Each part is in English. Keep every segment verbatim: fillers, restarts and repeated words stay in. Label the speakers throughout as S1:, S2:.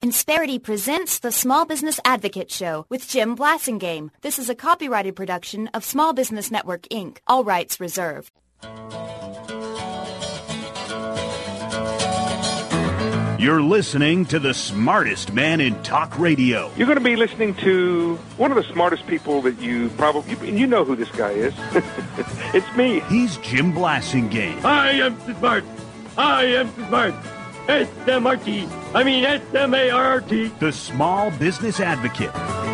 S1: Insperity presents the Small Business Advocate Show with Jim Blasingame. This is a copyrighted production of Small Business Network, Incorporated. All rights reserved.
S2: You're listening to the smartest man in talk radio.
S3: You're going to be listening to one of the smartest people that you probably, you, you know who this guy is. It's me.
S2: He's Jim Blasingame.
S4: I am smart. I am smart. S M R T. I mean S M A R R T.
S2: The Small Business Advocate.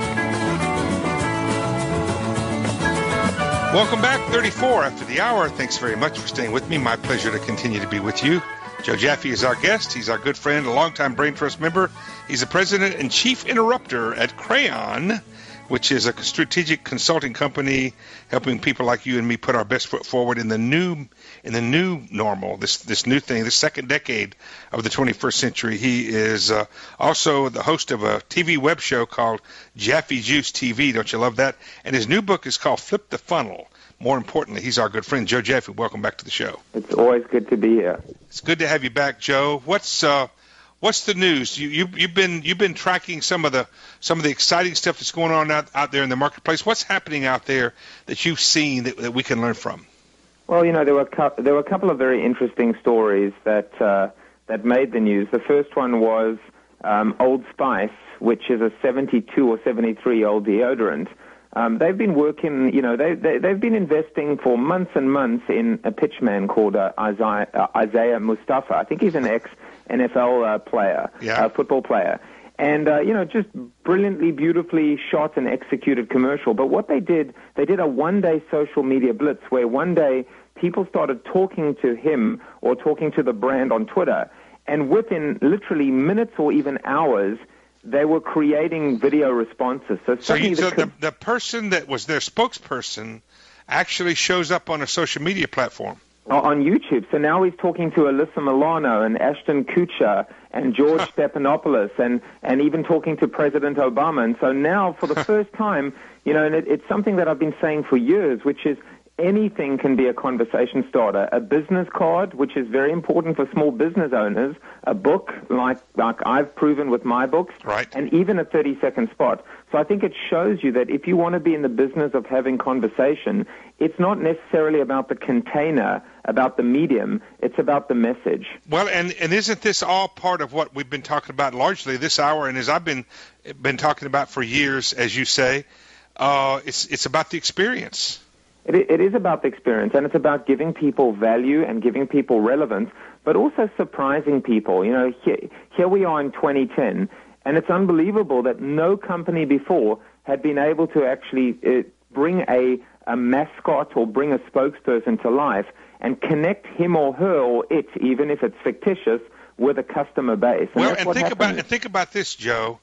S5: Welcome back, thirty-four after the hour. Thanks very much for staying with me. My pleasure to continue to be with you. Joe Jaffe is our guest. He's our good friend, a longtime Brain Trust member. He's the president and chief interrupter at Crayon, which is a strategic consulting company helping people like you and me put our best foot forward in the new in the new normal, this this new thing, the second decade of the twenty-first century. He is uh, also the host of a T V web show called Jaffe Juice T V. Don't you love that? And his new book is called Flip the Funnel. More importantly, he's our good friend, Joe Jaffe. Welcome back to the show.
S6: It's always good to be here.
S5: It's good to have you back, Joe. What's uh, what's the news? You, you you've been you've been tracking some of the some of the exciting stuff that's going on out, out there in the marketplace. What's happening out there that you've seen that, that we can learn from?
S6: Well, you know, there were co- there were a couple of very interesting stories that uh, that made the news. The first one was um, Old Spice, which is a seventy-two or seventy-three-year-old deodorant. Um, they've been working, you know, they, they, they've been investing for months and months in a pitchman called uh, Isaiah, uh, Isaiah Mustafa. I think he's an ex-N F L uh, player,
S5: yeah.
S6: uh, football player. And, uh, you know, just brilliantly, beautifully shot and executed commercial. But what they did, they did a one-day social media blitz where one day people started talking to him or talking to the brand on Twitter. And within literally minutes or even hours, they were creating video responses. So,
S5: so, you, so
S6: the,
S5: the, the person that was their spokesperson actually shows up on a social media platform.
S6: On YouTube. So now he's talking to Alyssa Milano and Ashton Kutcher and George Stephanopoulos and, and even talking to President Obama. And so now, for the first time, you know, and it, it's something that I've been saying for years, which is anything can be a conversation starter. A business card, which is very important for small business owners, a book, like like I've proven with my books,
S5: right,
S6: and even a thirty-second spot. So I think it shows you that if you want to be in the business of having conversation, it's not necessarily about the container, about the medium, it's about the message.
S5: Well, and, and isn't this all part of what we've been talking about largely this hour, and as I've been been talking about for years, as you say, uh, it's it's about the experience.
S6: It, it is about the experience, and it's about giving people value and giving people relevance, but also surprising people. You know, here, here we are in twenty ten, and it's unbelievable that no company before had been able to actually uh, bring a, a mascot or bring a spokesperson to life and connect him or her or it, even if it's fictitious, with a customer base. And
S5: well, and think about and think about this, Joe.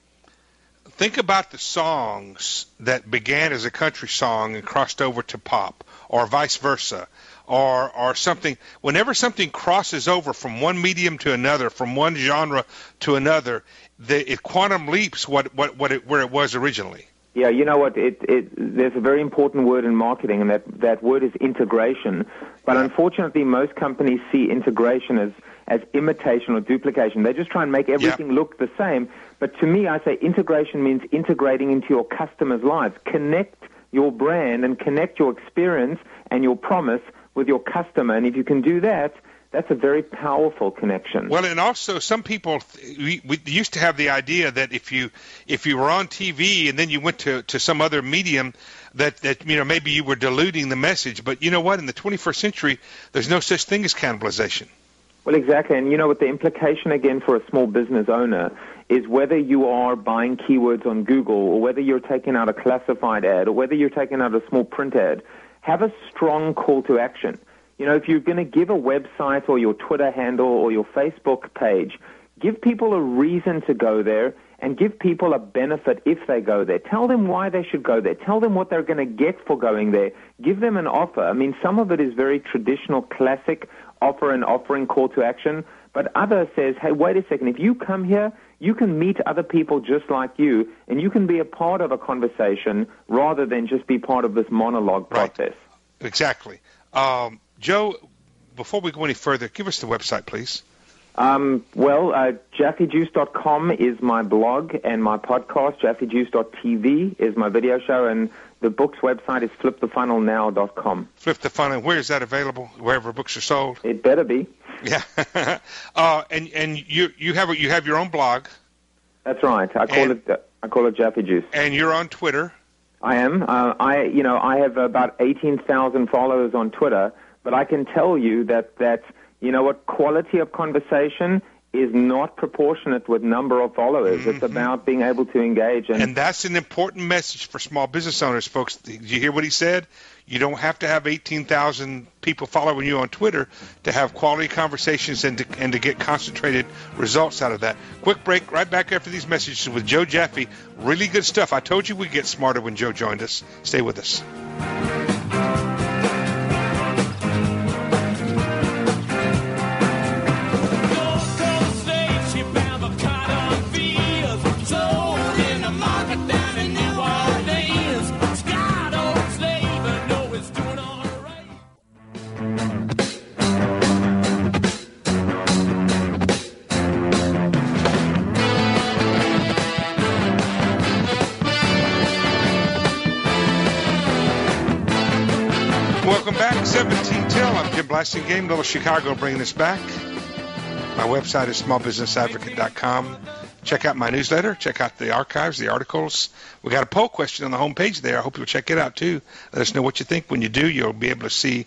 S5: Think about the songs that began as a country song and crossed over to pop, or vice versa, or or something. Whenever something crosses over from one medium to another, from one genre to another, the, it quantum leaps what what, what it, where it was originally.
S6: Yeah, you know what? It, it, there's a very important word in marketing, and that, that word is integration. But yeah. Unfortunately, most companies see integration as, as imitation or duplication. They just try and make everything yeah. look the same. But to me, I say integration means integrating into your customers' lives. Connect your brand and connect your experience and your promise with your customer. And if you can do that, that's a very powerful connection.
S5: Well, and also some people, we, we used to have the idea that if you if you were on T V and then you went to, to some other medium, that, that you know maybe you were diluting the message. But you know what? In the twenty-first century, there's no such thing as cannibalization.
S6: Well, exactly. And you know what? The implication, again, for a small business owner is whether you are buying keywords on Google or whether you're taking out a classified ad or whether you're taking out a small print ad, have a strong call to action. You know, if you're going to give a website or your Twitter handle or your Facebook page, give people a reason to go there and give people a benefit if they go there. Tell them why they should go there. Tell them what they're going to get for going there. Give them an offer. I mean, some of it is very traditional, classic offer and offering call to action, but others says, hey, wait a second, if you come here, you can meet other people just like you, and you can be a part of a conversation rather than just be part of this monologue process.
S5: Right. Exactly. Um, Joe, before we go any further, give us the website, please.
S6: Um, well, uh, Jaffe Juice dot com is my blog, and my podcast, Jaffe Juice dot T V, is my video show, and the book's website is flip the funnel now dot com.
S5: Flip the Funnel. Where is that available? Wherever books are sold.
S6: It better be.
S5: Yeah. uh, and and you you have a, you have your own blog.
S6: That's right. I call
S5: and,
S6: it uh, I call it Jaffe Juice.
S5: And you're on Twitter.
S6: I am. Uh, I you know I have about eighteen thousand followers on Twitter, but I can tell you that that you know what quality of conversation is not proportionate with number of followers. Mm-hmm. It's about being able to engage. And,
S5: and that's an important message for small business owners, folks. Did you hear what he said? You don't have to have eighteen thousand people following you on Twitter to have quality conversations and to, and to get concentrated results out of that. Quick break, right back after these messages with Joe Jaffe. Really good stuff. I told you we'd get smarter when Joe joined us. Stay with us. Welcome back, seventeen till. I'm Jim Blasingame, Little Chicago, bringing us back. My website is small business advocate dot com. Check out my newsletter. Check out the archives, the articles. We got a poll question on the home page there. I hope you'll check it out, too. Let us know what you think. When you do, you'll be able to see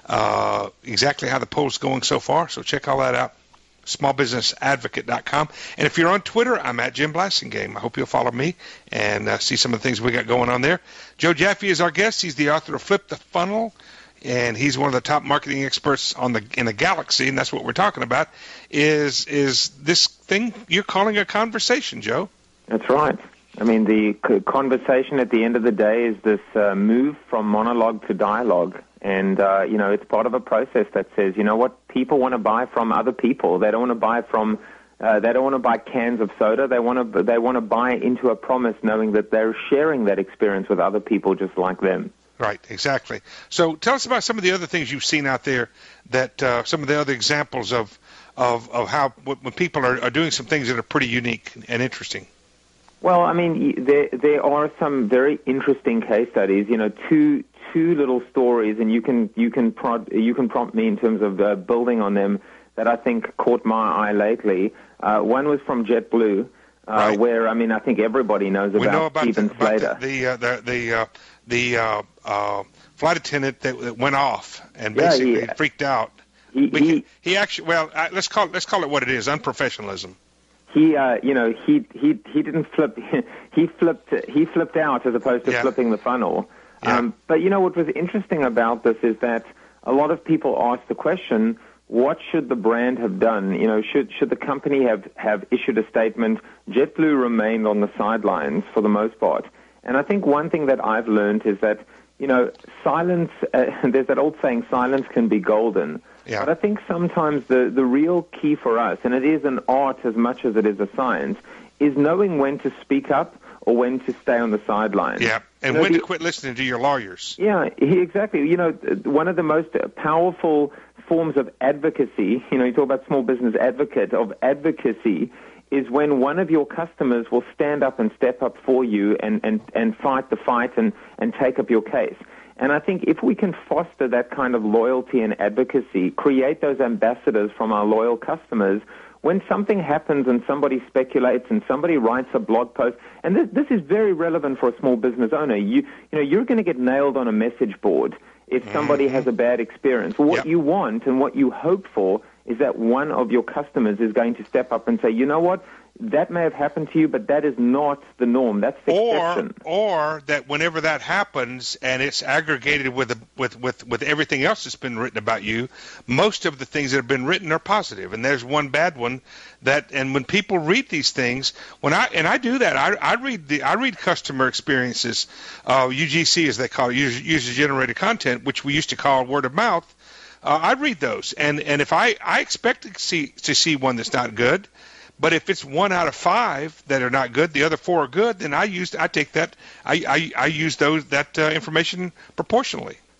S5: uh, exactly how the poll's going so far. So check all that out, small business advocate dot com. And if you're on Twitter, I'm at Jim Blasingame. I hope you'll follow me and uh, see some of the things we got going on there. Joe Jaffe is our guest. He's the author of Flip the Funnel, and he's one of the top marketing experts on the in the galaxy, and that's what we're talking about, is is this thing you're calling a conversation, Joe.
S6: That's right. I mean, the conversation at the end of the day is this uh, move from monologue to dialogue. And, uh, you know, it's part of a process that says, you know what, people want to buy from other people. They don't want to buy from, uh, they don't want to buy cans of soda. They want to, they want to buy into a promise knowing that they're sharing that experience with other people just like them.
S5: Right, exactly. So tell us about some of the other things you've seen out there, that uh, some of the other examples of of, of how when people are, are doing some things that are pretty unique and interesting.
S6: Well, I mean, there there are some very interesting case studies. You know, two two little stories, and you can you can prod, you can prompt me in terms of uh, building on them that I think caught my eye lately. Uh, one was from JetBlue, uh, right. where I mean, I think everybody knows about,
S5: know about
S6: Steven
S5: the, about
S6: Slater.
S5: The uh, the the uh, the uh, uh, flight attendant that, that went off and
S6: Yeah,
S5: basically
S6: he-
S5: freaked out.
S6: He,
S5: We
S6: he,
S5: can- he actually, well, uh, let's call it, let's call it what it is: unprofessionalism.
S6: he uh, you know, he he he didn't flip. He flipped. He flipped out as opposed to
S5: Yeah.
S6: flipping the funnel.
S5: Yeah.
S6: Um, but you know what was interesting about this is that a lot of people ask the question: what should the brand have done? You know, should should the company have have issued a statement? JetBlue remained on the sidelines for the most part, and I think one thing that I've learned is that you know, silence. Uh, there's that old saying: silence can be golden.
S5: Yeah.
S6: But I think sometimes the, the real key for us, and it is an art as much as it is a science, is knowing when to speak up or when to stay on the sidelines.
S5: Yeah, and
S6: You know,
S5: when
S6: the-
S5: to quit listening to your lawyers.
S6: Yeah, he, exactly. You know, one of the most powerful forms of advocacy, you know, you talk about small business advocate, of advocacy, is when one of your customers will stand up and step up for you and, and, and fight the fight and, and take up your case. And I think if we can foster that kind of loyalty and advocacy, create those ambassadors from our loyal customers, when something happens and somebody speculates and somebody writes a blog post, and this, this is very relevant for a small business owner, you, you know, you're going to get nailed on a message board if somebody has a bad experience. What
S5: Yep.
S6: you want and what you hope for is that one of your customers is going to step up and say, you know what, that may have happened to you, but that is not the norm. That's the
S5: Or,
S6: exception.
S5: or that whenever that happens and it's aggregated with, the, with with with everything else that's been written about you, most of the things that have been written are positive, and there's one bad one. That and when people read these things, when I and I do that, I, I read the I read customer experiences, uh, U G C as they call it, user, user generated content, which we used to call word of mouth. Uh, I read those, and and if I I expect to see to see one that's not good. But if it's one out of five that are not good, the other four are good, then I use I take that I I, I use those that uh, information proportionally.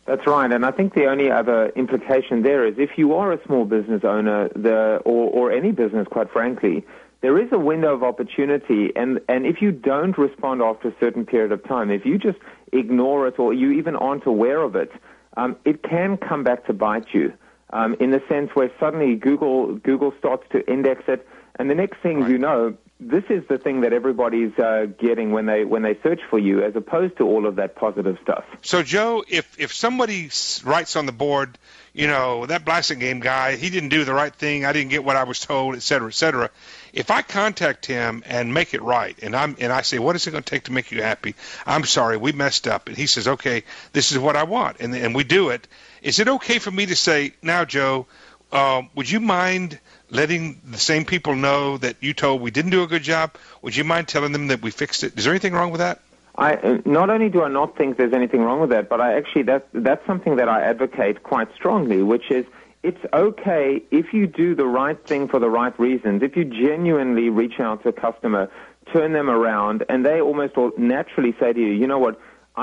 S6: That's right, and I think the only other implication there is if you are a small business owner, the, or, or any business, quite frankly, there is a window of opportunity, and, and if you don't respond after a certain period of time, if you just ignore it or you even aren't aware of it, um, it can come back to bite you um, in the sense where suddenly Google Google starts to index it, and the next thing
S5: Right.
S6: you know, this is the thing that everybody's uh, getting when they when they search for you, as opposed to all of that positive stuff.
S5: So, Joe, if if somebody s- writes on the board, you know, that Blasingame guy, he didn't do the right thing, I didn't get what I was told, et cetera, et cetera, if I contact him and make it right, and I'm and I say, what is it going to take to make you happy? I'm sorry, we messed up. And he says, okay, this is what I want, and and we do it. Is it okay for me to say, now, Joe, uh, would you mind letting the same people know that you told we didn't do a good job? Would you mind telling them that we fixed it? Is there anything wrong with that?
S6: I uh, not only do I not think there's anything wrong with that, but I actually that that's something that I advocate quite strongly, which is it's okay if you do the right thing for the right reasons. If you genuinely reach out to a customer, turn them around, and they almost all naturally say to you, you know what,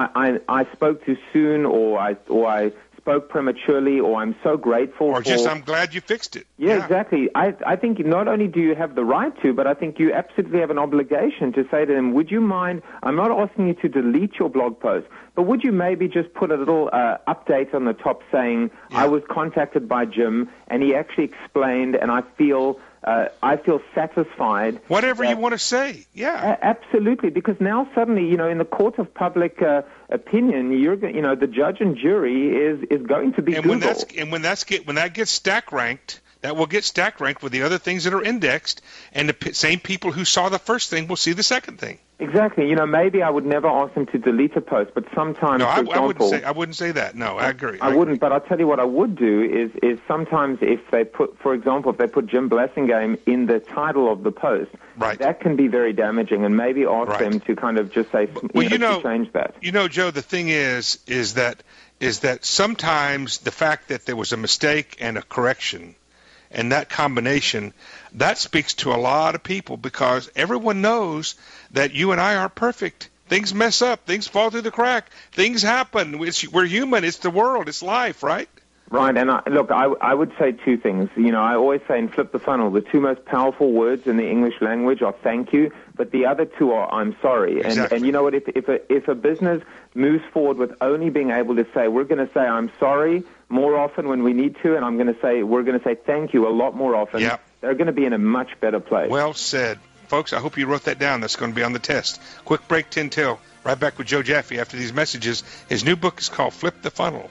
S6: I I, I spoke too soon, or I or I spoke prematurely, or I'm so grateful
S5: Or
S6: for...
S5: just, I'm glad you fixed it.
S6: Yeah, yeah, exactly. I, I think not only do you have the right to, but I think you absolutely have an obligation to say to them, would you mind, I'm not asking you to delete your blog post, but would you maybe just put a little uh, update on the top saying,
S5: yeah.
S6: I was contacted by Jim, and he actually explained, and I feel... Uh, I feel satisfied.
S5: Whatever
S6: that,
S5: you want to say, yeah.
S6: A- absolutely, because now suddenly, you know, in the court of public uh, opinion, you're, go- you know, the judge and jury is, is going to be
S5: and
S6: Google.
S5: when that's and when that's get when that gets stack ranked, that will get stack ranked with the other things that are indexed, and the p- same people who saw the first thing will see the second thing.
S6: Exactly. You know, maybe I would never ask them to delete a post, but sometimes,
S5: No,
S6: for
S5: I,
S6: example,
S5: I wouldn't say I wouldn't say that. No, I agree.
S6: I wouldn't, but I'll tell you what I would do is is sometimes if they put, for example, if they put Jim Blasingame in the title of the post,
S5: right.
S6: that can be very damaging, and maybe ask
S5: Right.
S6: them to kind of just say,
S5: Well,
S6: you,
S5: you
S6: know,
S5: know,
S6: to change that.
S5: You know, Joe, the thing is, is that is that sometimes the fact that there was a mistake and a correction, and that combination, that speaks to a lot of people, because everyone knows that you and I aren't perfect. Things mess up. Things fall through the crack. Things happen. It's, we're human. It's the world. It's life, right?
S6: Right, and I, look, I, I would say two things. You know, I always say in Flip the Funnel, the two most powerful words in the English language are thank you, but the other two are I'm sorry.
S5: Exactly.
S6: And, and you know what, if, if, a, if a business moves forward with only being able to say, we're going to say I'm sorry more often when we need to, and I'm going to say, we're going to say thank you a lot more often,
S5: Yep.
S6: they're going to be in a much better place.
S5: Well said. Folks, I hope you wrote that down. That's going to be on the test. Quick break, ten till. Right back with Joe Jaffe after these messages. His new book is called Flip the Funnel.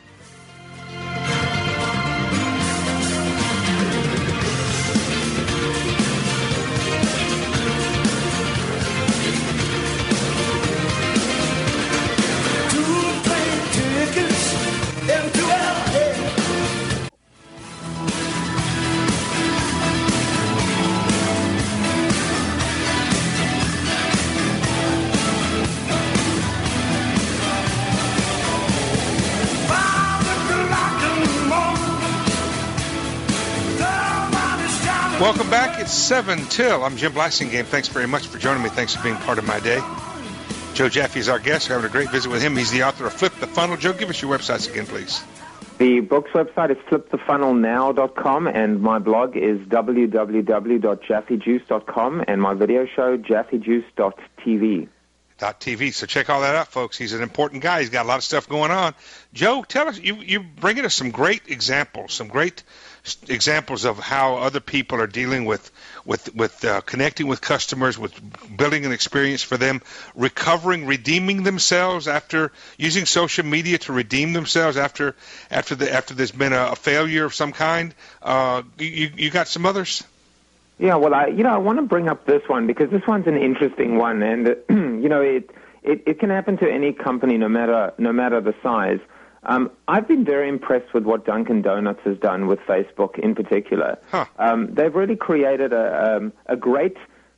S5: Welcome back. It's seven till. I'm Jim Blasingame. Thanks very much for joining me. Thanks for being part of my day. Joe Jaffe is our guest. We're having a great visit with him. He's the author of Flip the Funnel. Joe, give us your websites again, please.
S6: The book's website is flip the funnel now dot com, and my blog is w w w dot jaffe juice dot com, and my video show, jaffe juice dot t v.
S5: T V. So check all that out, folks. He's an important guy. He's got a lot of stuff going on. Joe, tell us, you, you're bringing us some great examples, some great examples of how other people are dealing with with with uh, connecting with customers, with building an experience for them, recovering, redeeming themselves after using social media to redeem themselves after after the after there's been a, a failure of some kind. Uh, you you got some others?
S6: Yeah, well, I you know I want to bring up this one because this one's an interesting one, and uh, you know it, it it can happen to any company, no matter no matter the size. Um, I've been very impressed with what Dunkin' Donuts has done with Facebook in particular.
S5: Huh.
S6: Um, they've really created a, um, a great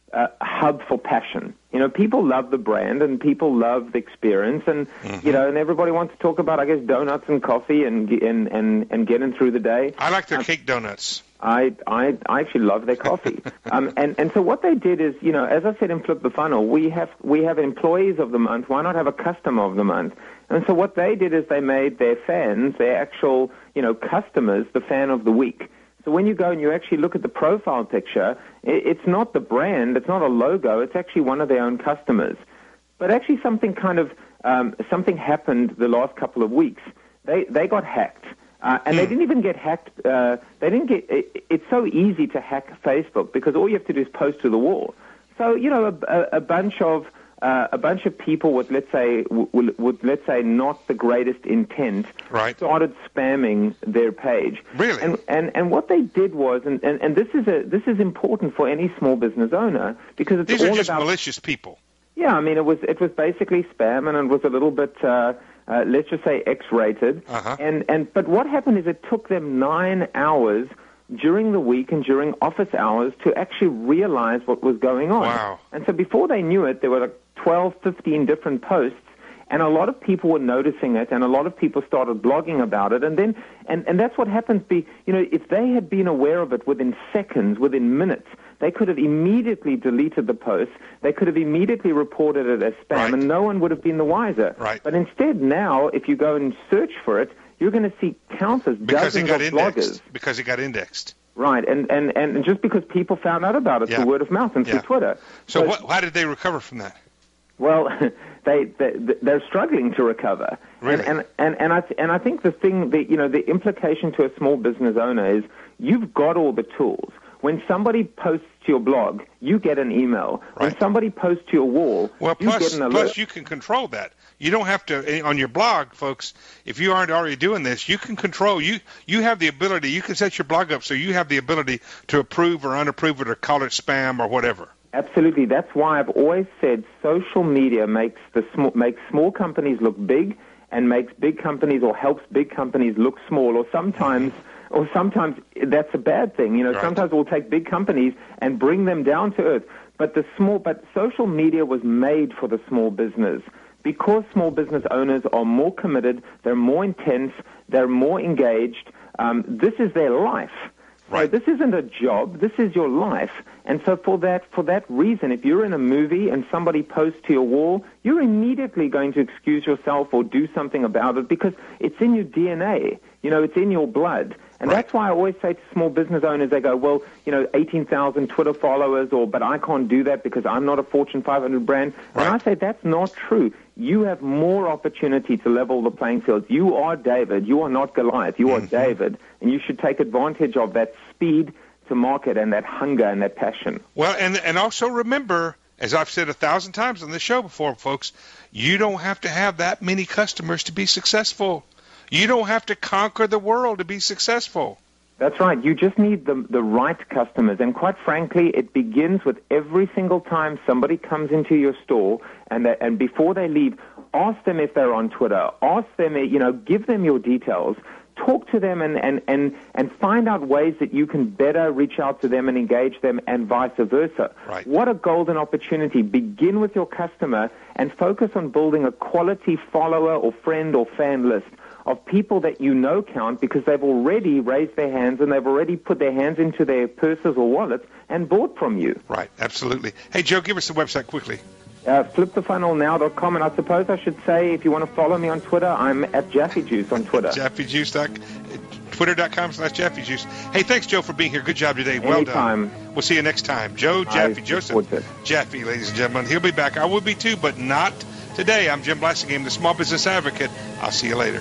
S6: uh, hub for passion. You know, people love the brand and people love the experience, and mm-hmm. you know, and everybody wants to talk about, I guess, donuts and coffee and and and, and getting through the day.
S5: I like their
S6: um,
S5: cake donuts.
S6: I, I I actually love their coffee. um, and and so what they did is, you know, as I said in Flip the Funnel, we have we have employees of the month. Why not have a customer of the month? And so what they did is they made their fans, their actual, you know, customers, the fan of the week. So when you go and you actually look at the profile picture, it's not the brand, it's not a logo, it's actually one of their own customers. But actually something kind of, um, something happened the last couple of weeks. They they got hacked. Uh, and they didn't even get hacked, uh, they didn't get, it, it's so easy to hack Facebook because all you have to do is post to the wall. So, you know, a, a, a bunch of, Uh, a bunch of people with, let's say, w- with, let's say, not the greatest intent,
S5: right.
S6: started spamming their page.
S5: Really?
S6: And and, and what they did was, and, and, and this is a this is important for any small business owner because it's
S5: These
S6: all
S5: are just
S6: about
S5: malicious people.
S6: Yeah, I mean, it was it was basically spam, and it was a little bit, uh, uh, let's just say, X-rated.
S5: Uh-huh.
S6: And and but what happened is it took them nine hours during the week and during office hours to actually realize what was going on.
S5: Wow.
S6: And so before they knew it, there were like twelve, fifteen different posts, and a lot of people were noticing it, and a lot of people started blogging about it. And then, and, and that's what happens. Be, you know, if they had been aware of it within seconds, within minutes, they could have immediately deleted the post. They could have immediately reported it as spam,
S5: right.
S6: and no one would have been the wiser.
S5: Right.
S6: But instead now, if you go and search for it, you're going to see countless
S5: because
S6: dozens
S5: it got
S6: of
S5: indexed.
S6: bloggers.
S5: Because it got indexed.
S6: Right, and, and, and just because people found out about it
S5: yeah.
S6: through word of mouth and
S5: yeah.
S6: through Twitter.
S5: So,
S6: so
S5: what, how did they recover from that?
S6: Well, they, they they're struggling to recover.
S5: Really?
S6: And and and, and I th- and I think the thing that, you know, the implication to a small business owner is you've got all the tools. When somebody posts to your blog, you get an email.
S5: Right.
S6: When somebody posts to your wall,
S5: well,
S6: you
S5: plus,
S6: get an alert.
S5: Plus, you can control that. You don't have to, on your blog, folks, if you aren't already doing this, you can control, you you have the ability, you can set your blog up so you have the ability to approve or unapprove it or call it spam or whatever.
S6: Absolutely. That's why I've always said social media makes the sm- makes small companies look big and makes big companies or helps big companies look small, or sometimes or sometimes that's a bad thing. You know,
S5: right.
S6: sometimes we'll take big companies and bring them down to earth. But the small but social media was made for the small business. Because small business owners are more committed, they're more intense, they're more engaged, um, this is their life.
S5: Right.
S6: So this isn't a job, this is your life. And so for that for that reason, if you're in a movie and somebody posts to your wall, you're immediately going to excuse yourself or do something about it because it's in your D N A. You know, it's in your blood. And
S5: right.
S6: that's why I always say to small business owners, they go, well, you know, eighteen thousand Twitter followers, or but I can't do that because I'm not a Fortune five hundred brand.
S5: Right.
S6: And I say that's not true. You have more opportunity to level the playing field. You are David. You are not Goliath. You are
S5: mm-hmm.
S6: David. And you should take advantage of that speed to market and that hunger and that passion.
S5: Well, and and also remember, as I've said a thousand times on this show before, folks, you don't have to have that many customers to be successful. You don't have to conquer the world to be successful.
S6: That's right. You just need the the right customers. And quite frankly, it begins with every single time somebody comes into your store, and they, and before they leave, ask them if they're on Twitter. Ask them, you know, give them your details. Talk to them and, and, and, and find out ways that you can better reach out to them and engage them, and vice versa.
S5: Right.
S6: What a golden opportunity. Begin with your customer and focus on building a quality follower or friend or fan list of people that you know count because they've already raised their hands and they've already put their hands into their purses or wallets and bought from you.
S5: Right, absolutely. Hey, Joe, give us the website quickly.
S6: Uh, flip the funnel now dot com, and I suppose I should say, if you want to follow me on Twitter, I'm at Jaffe Juice on Twitter.
S5: Jaffe Juice, twitter dot com slash Jaffe Juice. Hey, thanks, Joe, for being here. Good job today. Well
S6: Anytime.
S5: done. We'll see you next time. Joe Jaffe, Joseph Jaffe, ladies and gentlemen. He'll be back. I will be too, but not today. I'm Jim Blasingame, the Small Business Advocate. I'll see you later.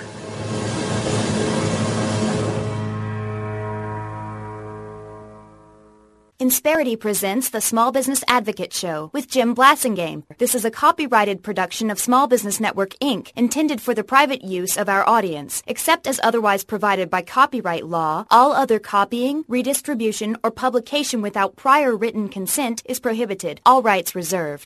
S1: Insperity presents the Small Business Advocate Show with Jim Blasingame. This is a copyrighted production of Small Business Network, Incorporated, intended for the private use of our audience. Except as otherwise provided by copyright law, all other copying, redistribution, or publication without prior written consent is prohibited. All rights reserved.